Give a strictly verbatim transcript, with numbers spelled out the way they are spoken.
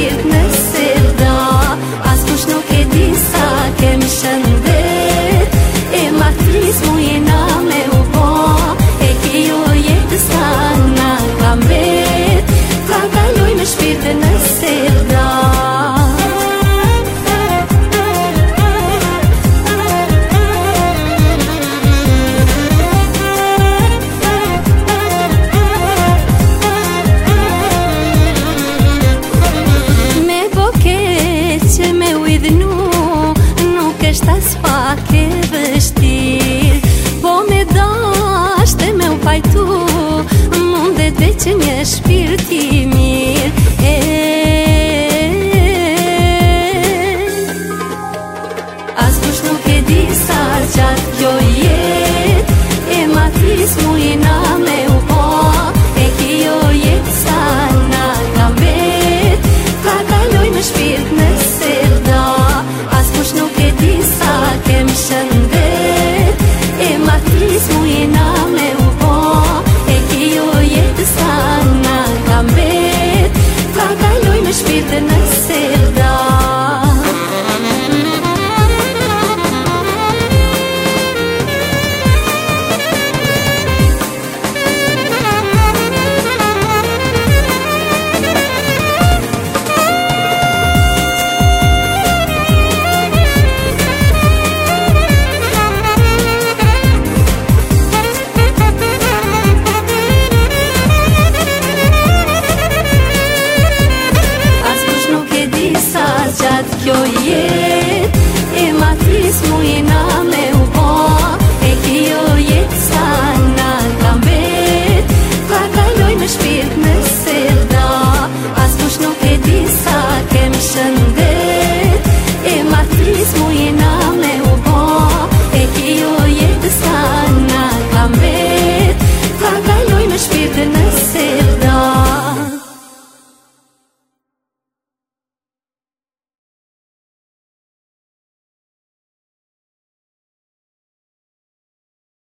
shpirt në selda. Askush nuk e di sa kem shëndet, e matris mu jena me u po, e kjo jetë sa na kam bet, ka kaloj me shpirt në selda. As pak e vështir, po me dashte me u pajtu, mundet veç një shpirt i mir. E askush nuk e di sa gjatë kjo jet, e matris mu jena me u po, e kjo jet sa na kam bet, ka kaloj me shpirt në selda. Askush nuk e di sa kem shëndet, e matris mu jena me u po, e kjo jetë sa na kam bet, ka kaloj me shpirt në selda. Kjo jet, e matris mu jena me u po, e kjo jet sa na kam bet, ka kaloj me shpirt në selda. Askush nuk e di sa kem shëndet,